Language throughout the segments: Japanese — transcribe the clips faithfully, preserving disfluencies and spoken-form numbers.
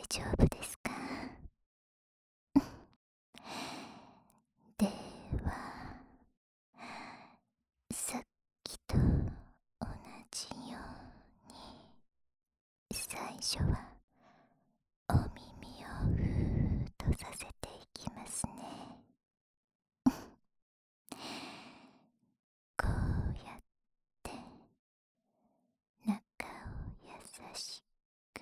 丈夫ですか？では、さっきと同じように、最初はお耳をふーっとさせていきますね。こうやって中を優しく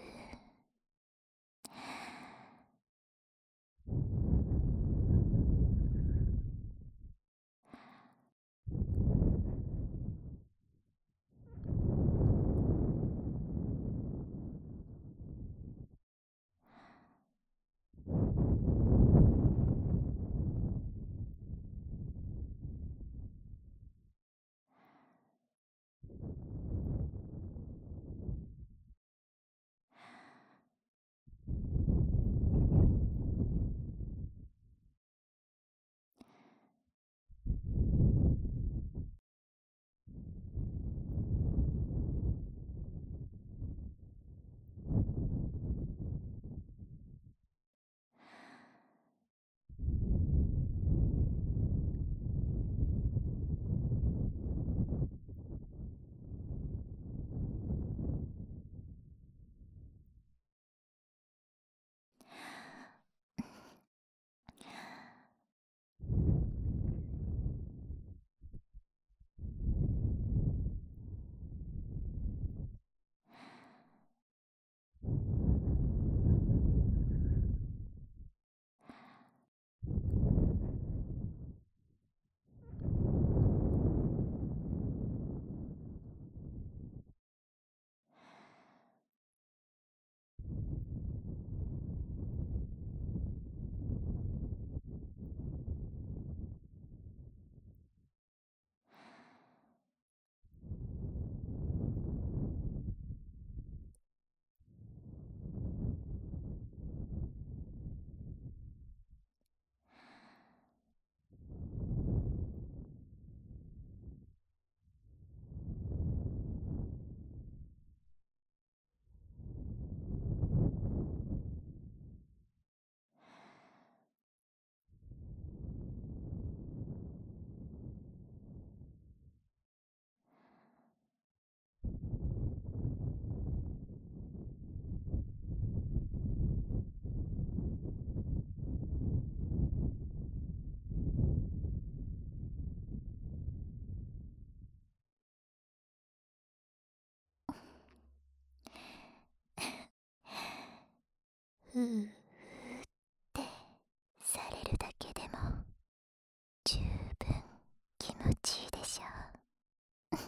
ふーってされるだけでも十分気持ちいいでしょう。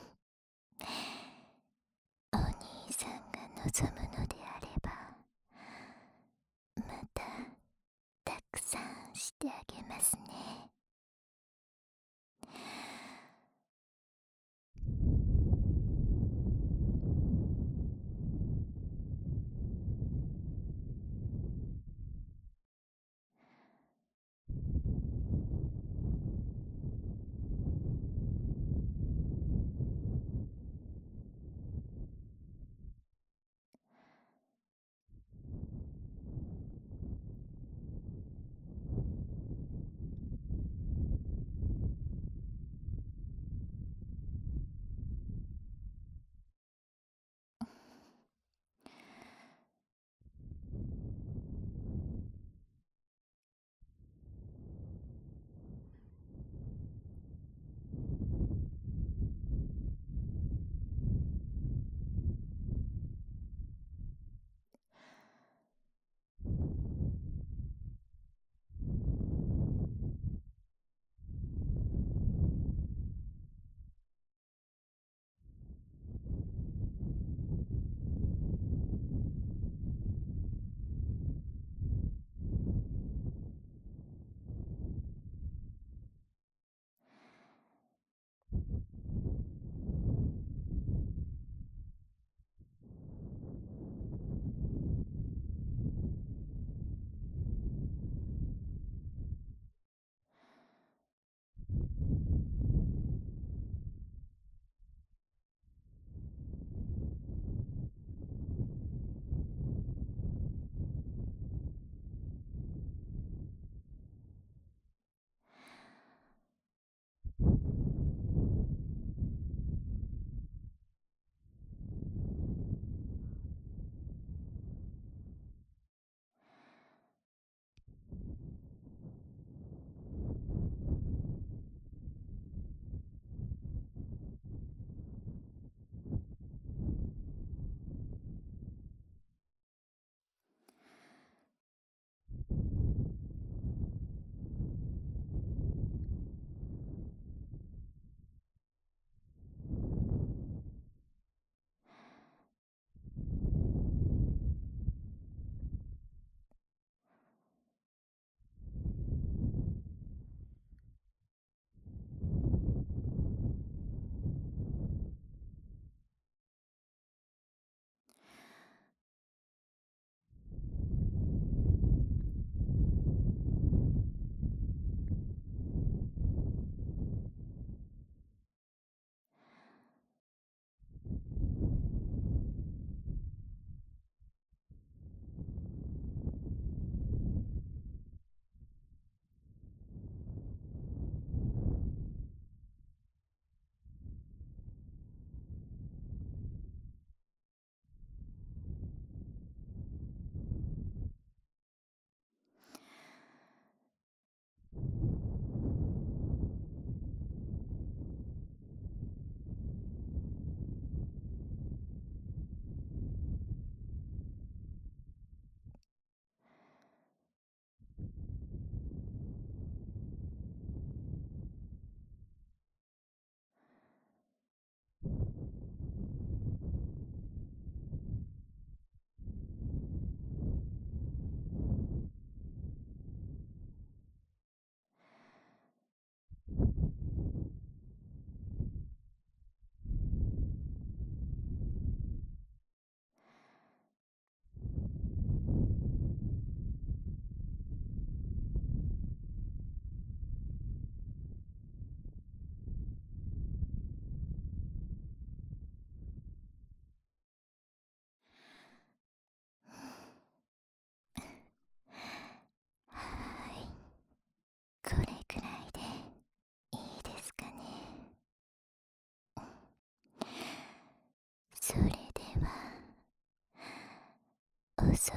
お兄さんが望むのであれば、またたくさんしてあげますね。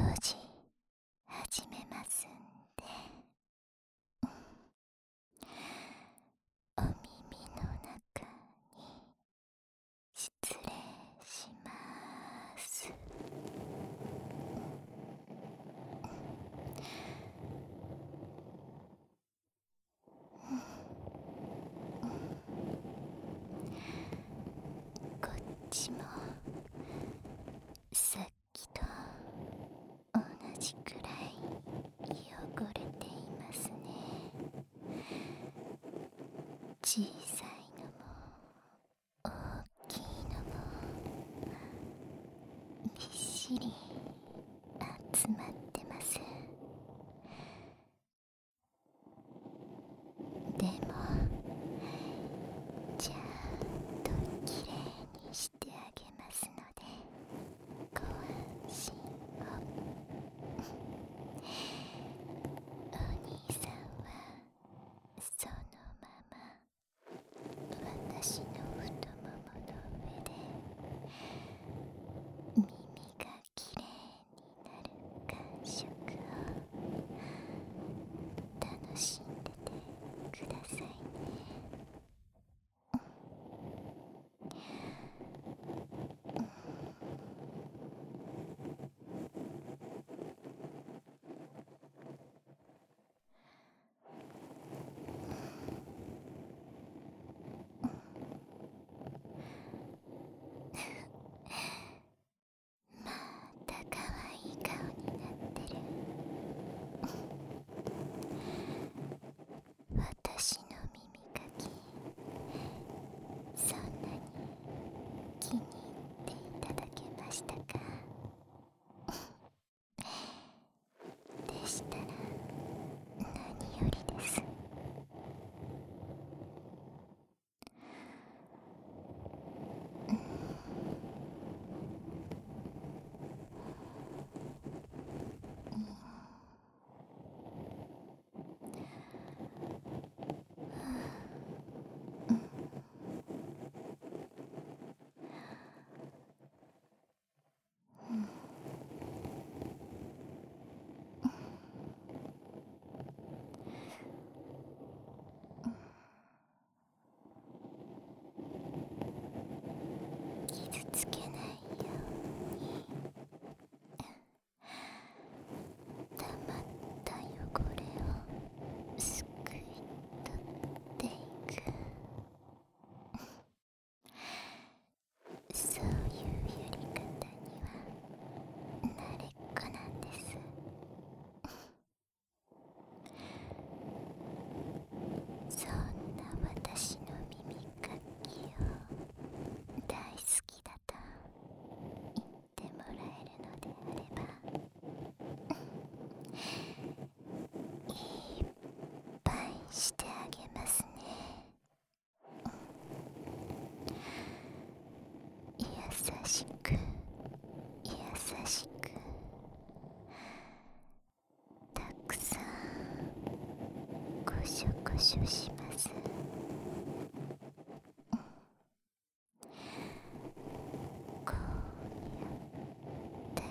除始めますんで、お耳の中に失礼します。こっちもさっきと同じくらい汚れていますね。小さいのも大きいのもびっしり集まってます。でもちゃんときれいにしてあげますのでご安心を。お兄さんはそのまま私の太ももの上で耳がきれいになる感触を楽しんでてくださいね。またかわいい顔になってる。私の耳かきそんなに気に入っていただけましたか？でしたら何よりです。傷つけないように溜まった汚れをすくい取っていく。そういうやり方には慣れっこなんです。そんな私の耳かきを大好きだと言ってもらえるのであれば、いっぱいしてあげますね。優しく優しくたくさんごしょごしょします。こうやって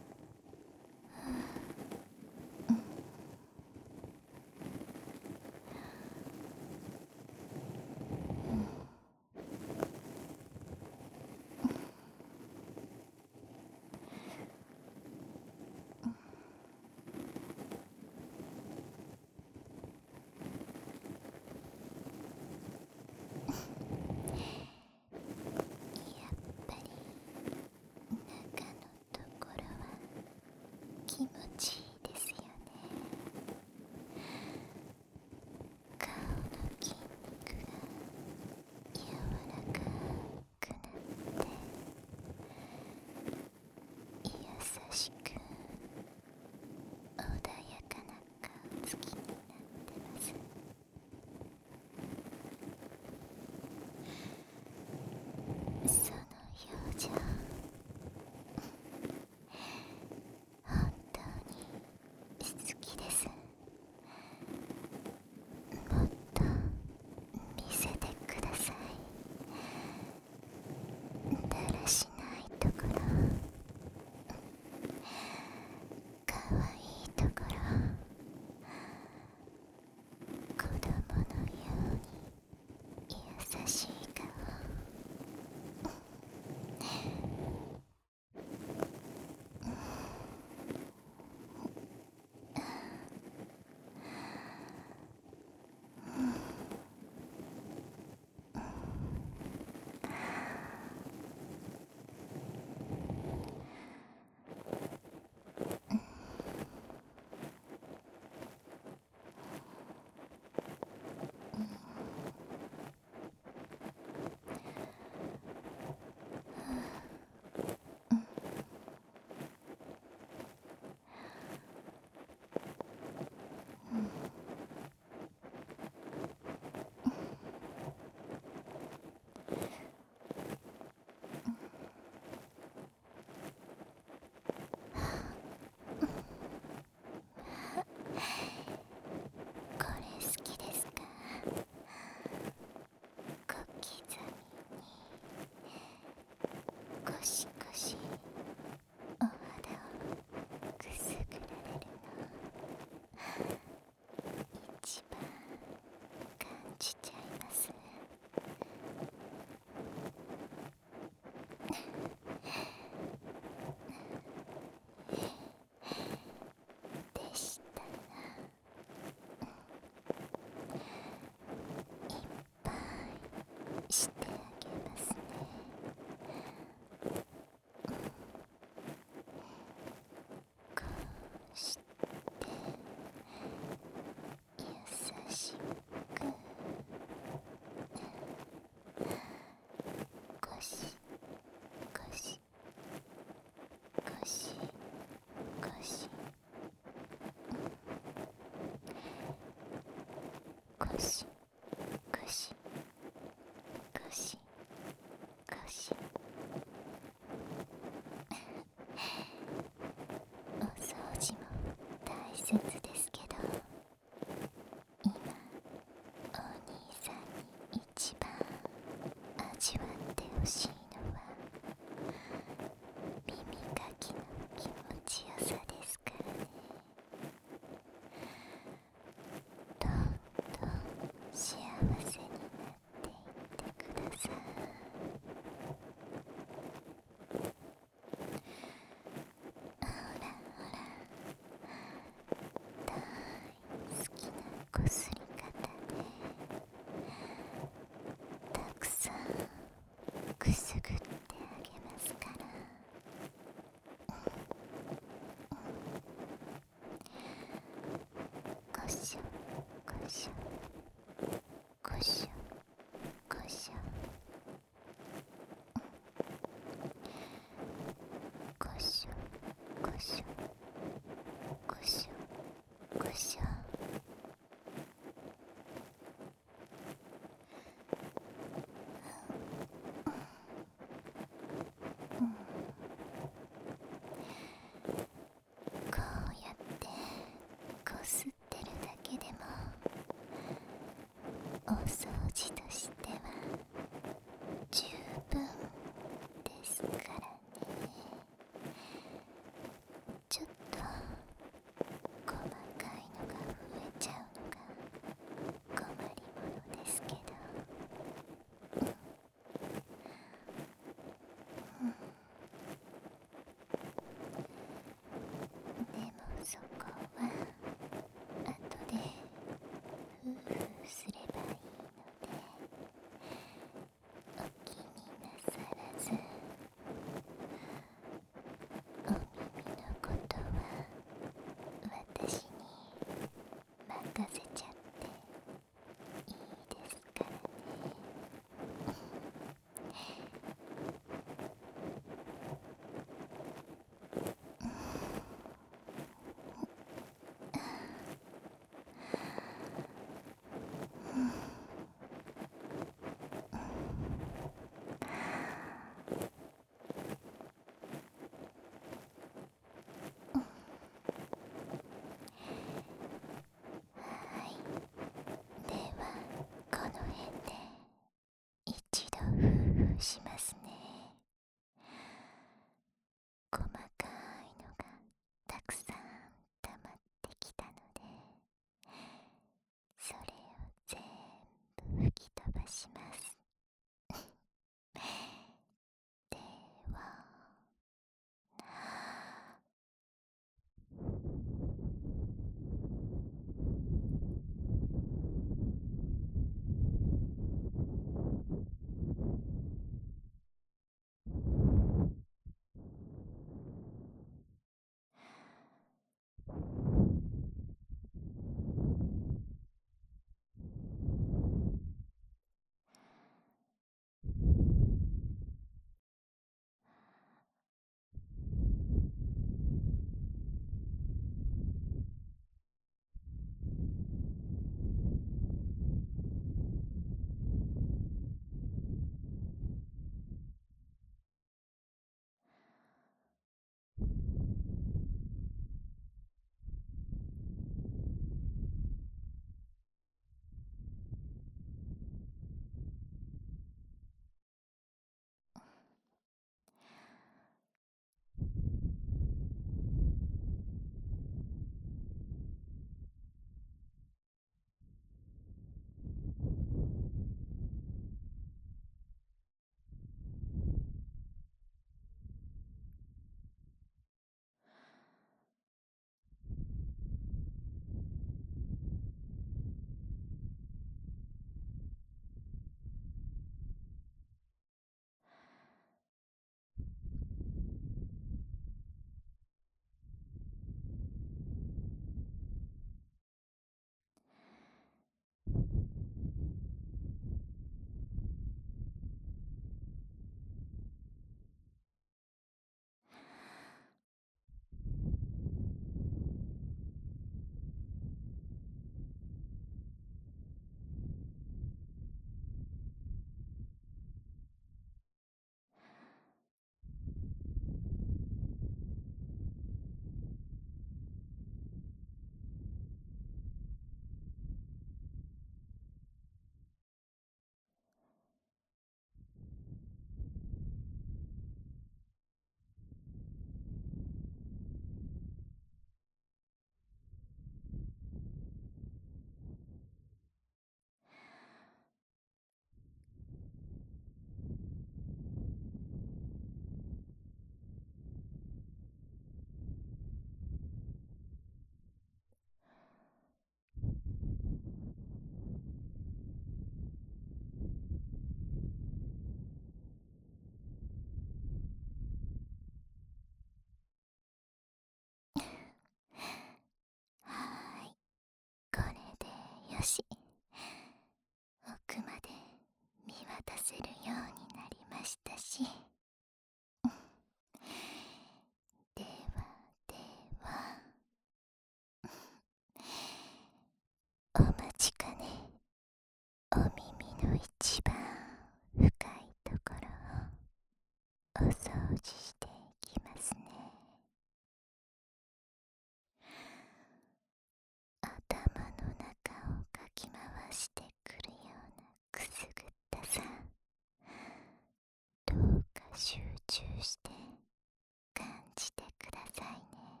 集中して感じてくださいね。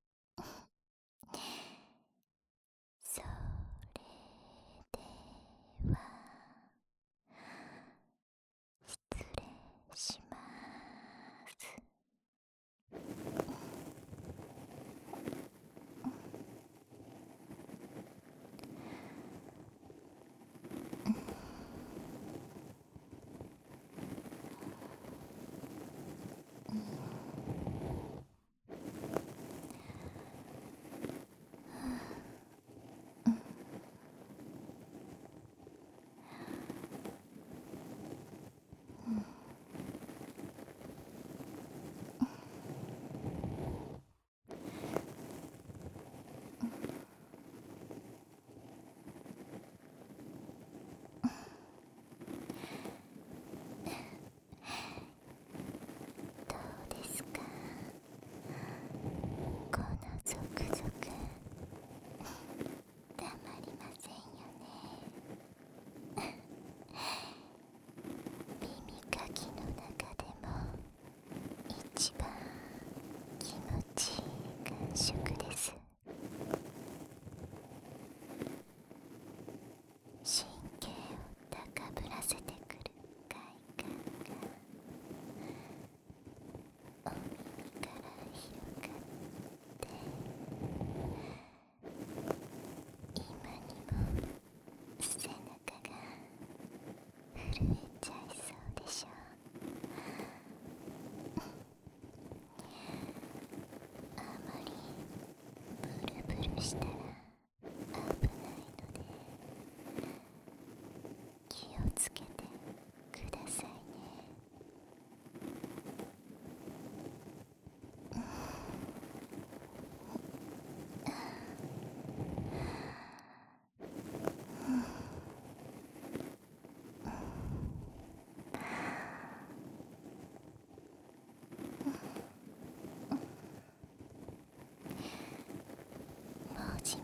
それでは失礼します。どうですか、このゾクゾクたまりませんよね。耳かきの中でも一番気持ちいい感触です。神経を高ぶらせてくる快感がお耳から広がって今にも背中が震えちゃいそうでしょ。あまりブルブルしたら危ないので気をつけてくださいね。もじ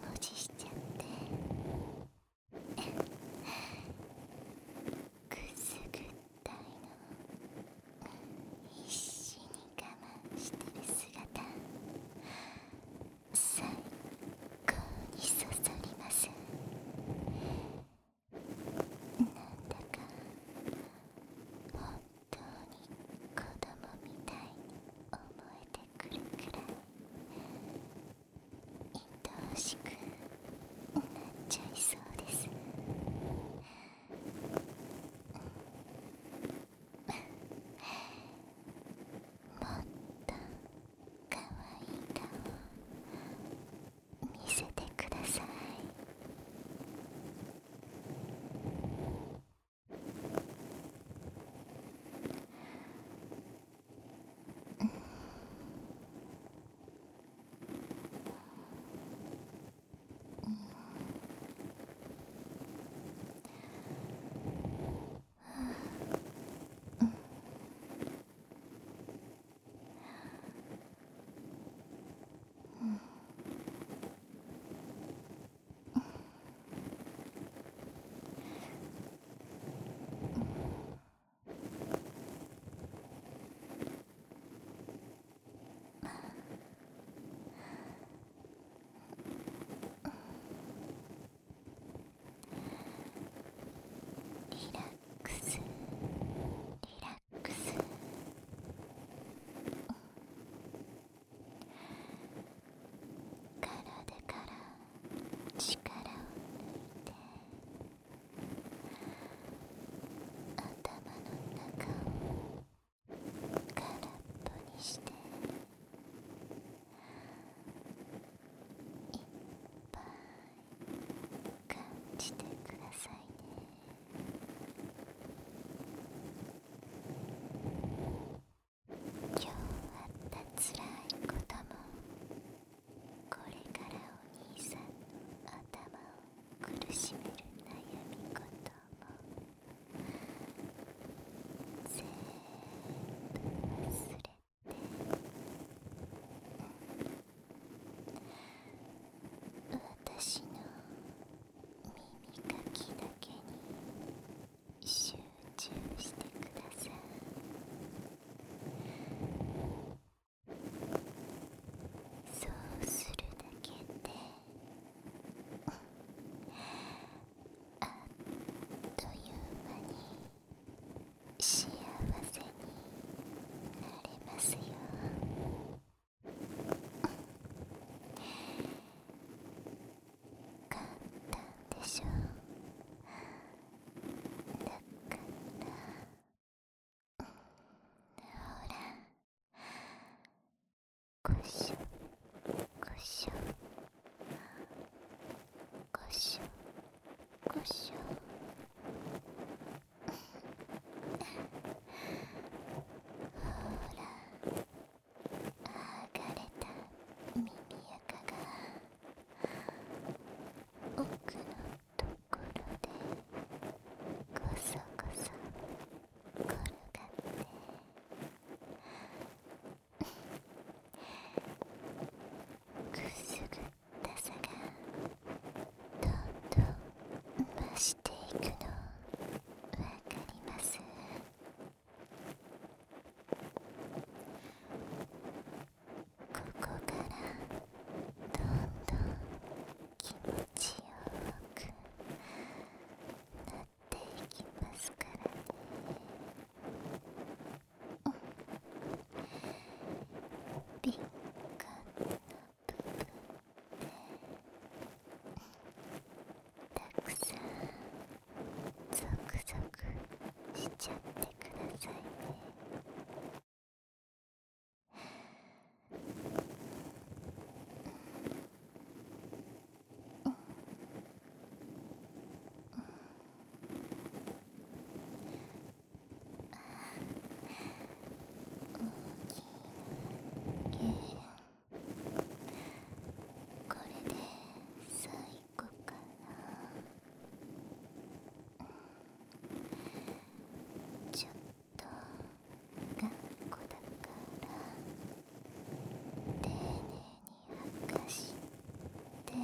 ごしょごしょごしょごしょ。ほら、剥がれた耳垢が奥のところでゴソゴソ転がってくすぐったさがどんどん増していくのわかります？ここからどんどん気持ちよくなっていきますからね。敏感な部分でたくさんゾクゾクしちゃってくださいね。これで最後かな。ちょっと頑固だから丁寧に剥がして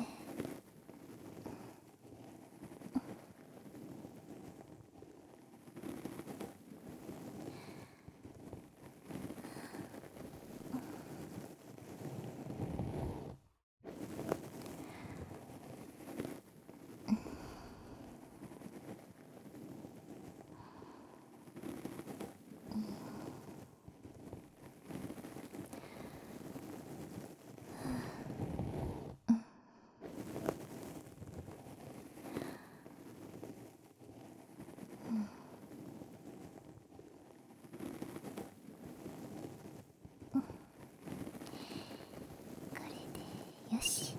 これでよし。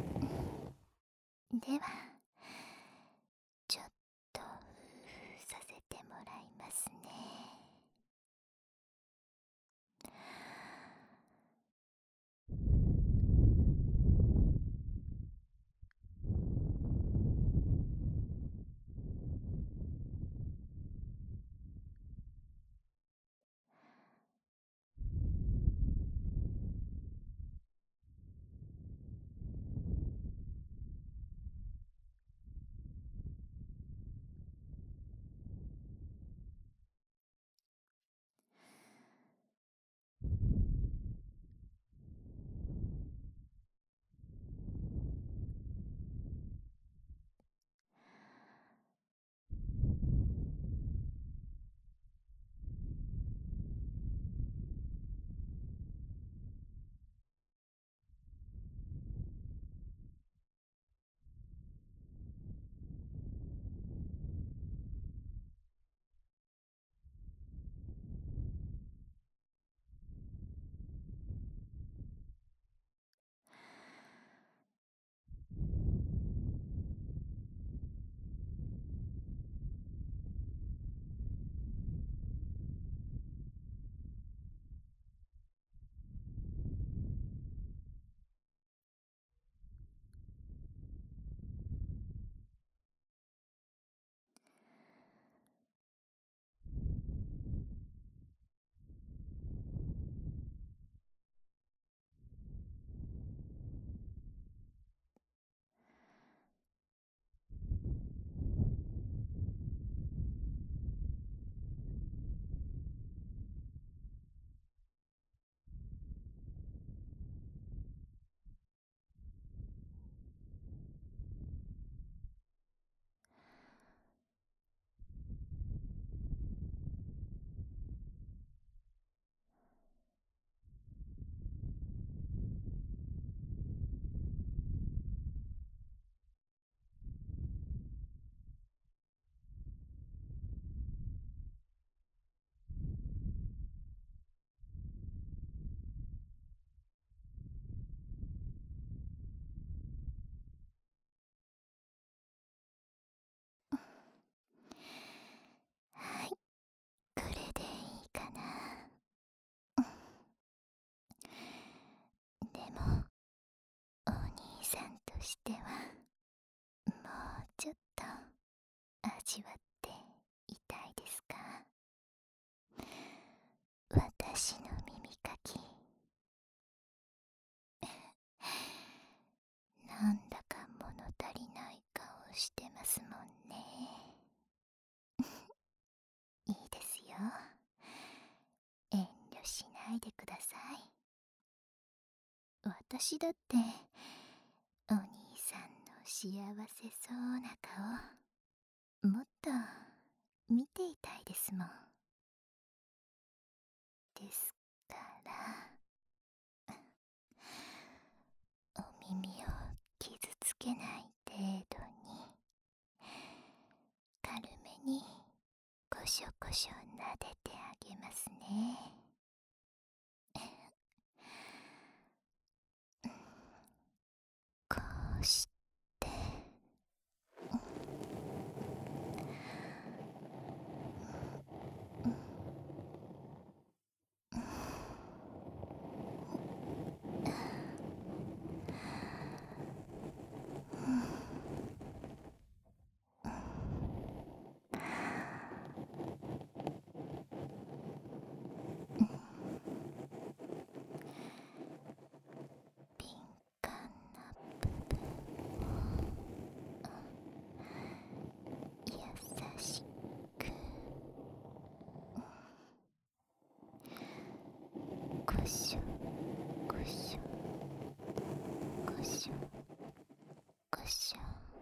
ではちょっとさせてもらいますね。 してはもうちょっと味わっていたいですか？私の耳かき、なんだか物足りない顔してますもんね。いいですよ。遠慮しないでください。私だってお兄さんの幸せそうな顔もっと見ていたいですもん。ですからお耳を傷つけない程度に軽めにコショコショ撫でてあげますね。こうして敏感な部分を優しくコショコショコショコショ、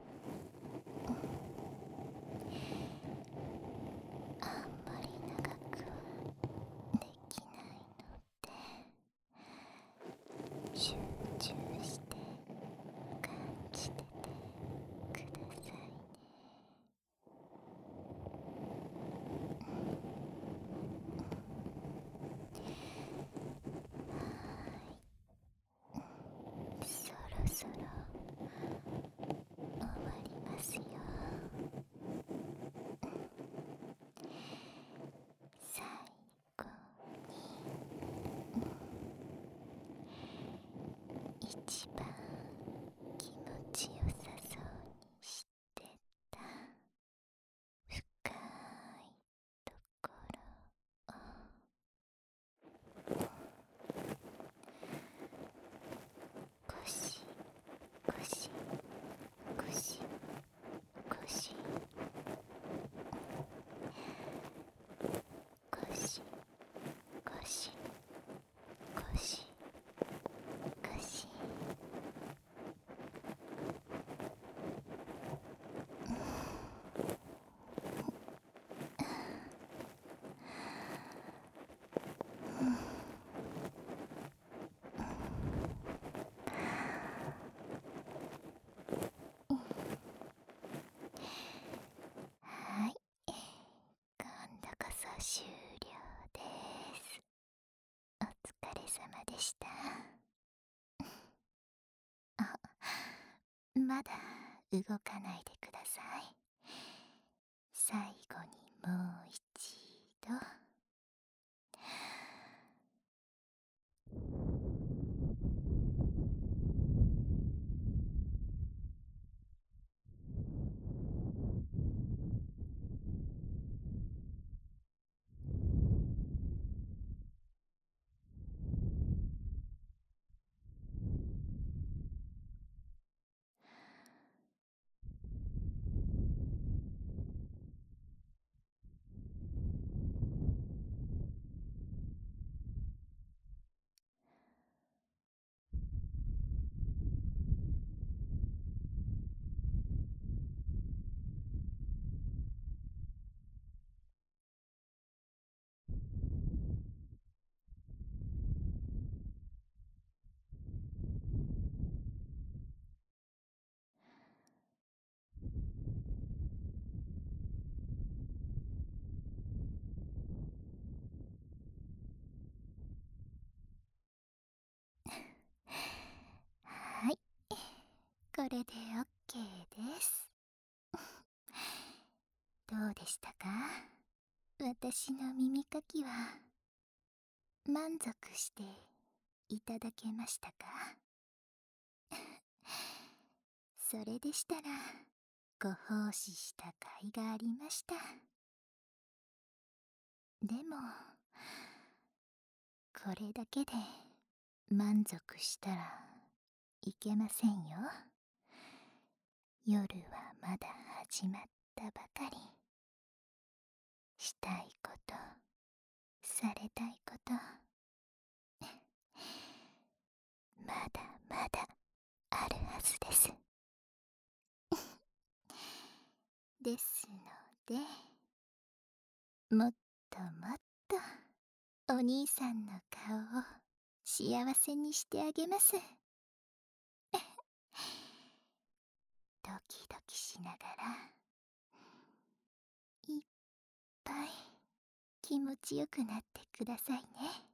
あんまり長くはできないので集中して感じててくださいね。そろそろ終わりますよ。最後に一番気持ちよさそうにしてた深いところをゴシゴシゴシゴシゴシゴシゴシゴシ、はい、今度こそ終了です。お疲れ様でした。あ、まだ動かないでください。最後にもう一度。はい、これで オーケー です。どうでしたか？私の耳かきは満足していただけましたか？ それでしたらご奉仕した甲斐がありました。でもこれだけで満足したらいけませんよ。夜はまだ始まったばかり。したいこと、されたいことまだまだあるはずです。ですので、もっともっとお兄さんの顔を幸せにしてあげます。ドキドキしながらいっぱい気持ちよくなってくださいね。